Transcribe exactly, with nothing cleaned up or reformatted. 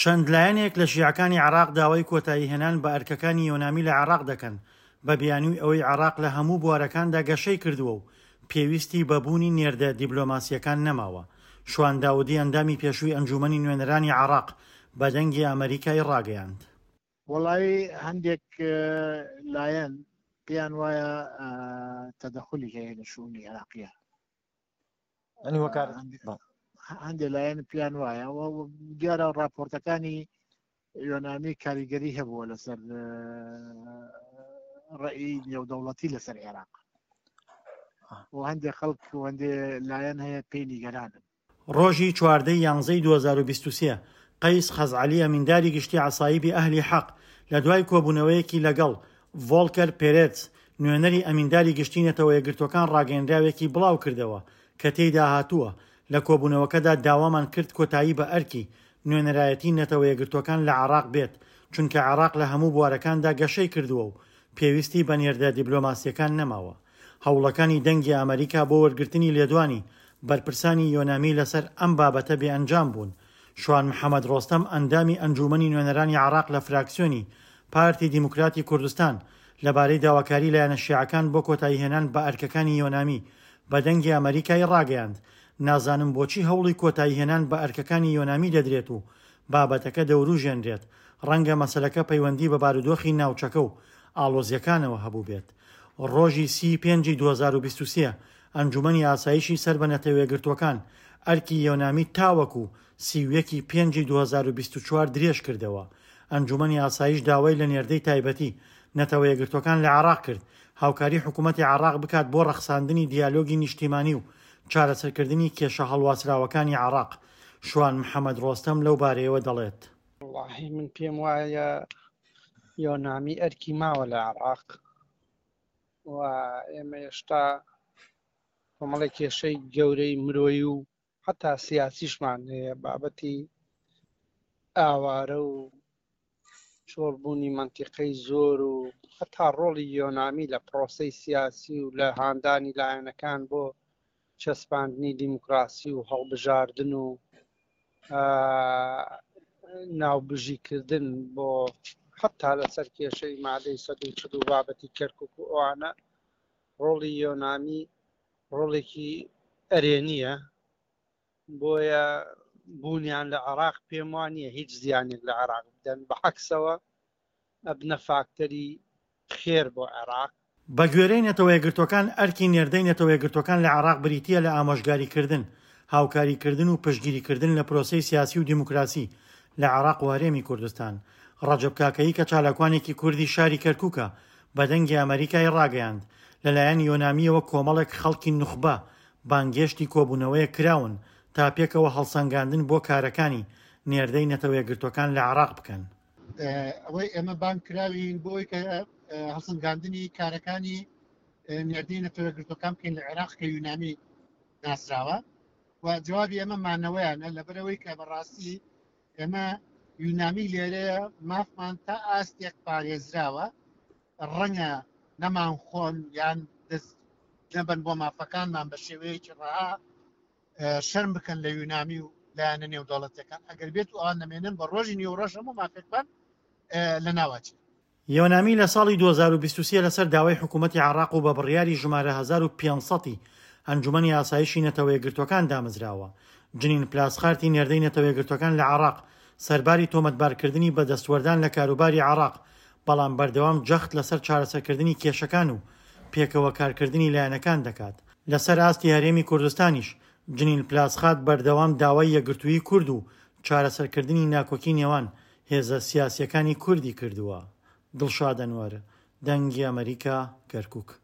چەند لایەنێک لە شیعەکانی عێراق داوای کۆتایی هێنان بە ئەرکەکانی یۆنامی لە عێراق دەکەن بە بیانووی ئەوەی عێراق لە هەموو بوارەکاندا گەشەی کردووە و پێویستی بەبوونی نێردە دیبلۆماسیەکان نەماوە. شوان داودی ئەندامی پێشووی ئەنجومەنی نوێنەرانی عێراق بە دەنگی ئەمریکای ڕاگەیاند. وەڵی هەندێک لایەن پێیان وایە تەدەخولی هەیە لە شوونی عێراقیە، هەندێک لایەن پێیان وایە دیارە راپۆرتەکانی یۆنامی کاریگەری هەبووە لەسەر ڕێی نێودەوڵەتی لەسەر عێراق و هەندێک خەڵک و هەندێک لایەن هەیە پێی نیگەرانن. ڕۆژی چواردەی یانزەی دوو هەزار و بیست و سێ قەیس خەزعەلی ئەمینداری گشتی عەسایبی ئەهلی حەق لە دوای کۆبوونەوەیەکی لەگەڵ ڤۆڵکەر پێرێتس نوێنەری ئەمینداری گشتی نەتەوە یەکگرتوەکان ڕاگەیەندراوێکی بڵاو کردەوە کە تێیدا هاتووە لە کۆبوونەوەکەدا داوامان کرد کۆتایی بە ئەرکی نوێنەرایەتی نەتەوە یەکگرتوەکان لە عێراق بێت، چونکە عێراق لە هەموو بوارەکاندا گەشەی کردووە و پێویستی بە نێردە دیبلۆماسیەکان نەماوە. هەوڵەکانی دەنگی ئەمریکا بۆ وەرگرتنی لێدوانی بەرپرسانی یۆنامی لەسەر ئەم بابەتە بێئەنجام بوون. شوان محەممەد ڕۆستەم ئەندامی ئەنجومەنی نوێنەرانی عێراق لە فراکسیۆنی پارتی دیموکراتی کوردستان لەبارەی داواکاری لایەنە شیعەکان بۆ کۆتایی هێنان بە ئەرکەکانی یۆنامی بە دەنگی ئەمریکای ڕاگەیاند. نازانم بۆچی هەوڵی کۆتایی هێنان بە ئەرکەکانی یۆنامی دەدرێت و بابەتەکە دەوروژێنرێت. ڕەنگە مەسەلەکە پەیوەندی بە بارودۆخی ناوچەکە و ئاڵۆزیەکانەوە هەبوو بێت. ڕۆژی سی پێنجی دوو هەزار و بیست و سێ ئەنجومەنی ئاسایشی سەر بە نەتەوەیەگرتوەکان ئەرکی یۆنامی تاوەکو سیویەکی پێنجی دوو هەزار و بیست و چوار درێژ کردەوە. ئەنجومەنی ئاسایش داوای لە نێردەی تایبەتی نەتەوەیەگرتوەکان لە عێراق کرد هاوکاری حکوومەتی عێراق بکات بۆ ڕەخساندنی دیالۆگی نیشتیمانی و چارەسەرکردنی کێشە هەڵواسراوەکانی عێراق. شوان محەممەد ڕۆستەم لەو بارەیەوە دەڵێت. وڵاهی من پێم وایە یۆنامی ئەرکی ماوە لە عێراق و ئێمە هێشتا کۆمەڵی کێشەی گەورەی مرۆیی و حتا سیاسیشمان هەیە بابەتی ئاوارە و چۆڵبوونی منتیقەی زۆر و هەتا ڕۆڵی یۆنامی لە پرۆسەی سیاسی و لە هاندانی لایەنەکان بۆ چەسپاندنی دیموکراسی و هەڵبژاردن و ناوبژیکردن بۆ حتا لەسەر کێشەی مادەی سەد و چل و بابەتی کەرکووک و ئەوانە ڕۆڵی یۆنامی ڕۆڵێکی ئەرێنیە، بۆیە بوونیان لە عێراق پێم وانییە هیچ زیانێک لە عێراق بدەن، بەعەکسەوە ئەبنە فاکتەری خێر بۆ عێراق. بە گوێرەی نەتەوەیەگرتوەکان ئەرکی نێردەی نەتەوەیەگرتوەکان لە عێراق بریتیە لە ئامۆژگاریکردن، هاوکاریکردن و پشتگیریکردن لە پرۆسەی سیاسی و دیموکراسی لە عێراق و هەرێمی کوردستان. ڕەجەب کاکەیی کە چالاکوانێکی کوردی شاری کەرکووکە بە دەنگی ئەمریکای ڕاگەیاند لەلایەن یۆنامیەوە کۆمەڵێک خەڵکی نوخبە بانگێشتی کۆبوونەوەیە کراون تا پێکەوە هەڵسەنگاندن بۆ کارەکانی نێردەی نەتەوەیەگرتوەکان لە عێراق بکەن. ئەوەی ئێمە بانگ کراوین بۆی کە هەڵسەنگاندنی کارەکانی نێردەی نەتەوەیەگرتوەکان بکەین لە عێراق کە یۆنامی ناسراوە و جوابی ئێمە مانەوەیانە لەبەرەوەی کە بەڕاستی ئێمە یۆنامی لێرەیە مافمان تا ئاستێک پارێزراوە، ڕەنگە نەمان خۆن یان دەست نەبن بۆ مافەکانمان بە شێوەیەکی ڕەها شەرم بکەن لە یۆنامی و لایەنە نێودەوڵەتیەکان. ئەگەر بێت و ئەوان نەمێنن بە ڕۆژی نیوەڕۆژ هەموو مافێکمان لە ناوچێت. یۆنامی لە ساڵی دوو هەزار و بیست و سێ لەسەر داوای حکوومەتی عێراق و بە بڕیاری ژمارە هەزار و پێنج سەدی ئەنجومەنی ئاسایشی نەتەوەیەگرتوەکان دامەزراوە. جنین پلاسخارتی نێردەی نەتەوەیەگرتوەکان لە عێراق سەرباری تۆمەتبارکردنی بەدەستوەردان لە کاروباری عێراق، بەڵام بەردەوام جەخت لەسەر چارەسەرکردنی کێشەکان و پێکەوە کارکردنی لایەنەکان دەکات. لەسەر ئاستی هەرێمی کوردستانیش جنین پلاسخات بەردەوام داوای یەکگرتووی کورد و چارەسەرکردنی ناکۆکی نێوان هێزە سیاسیەکانی کوردی کردووە. دڵشاد ئەنوەر، دەنگی ئەمریکا، کەرکووک.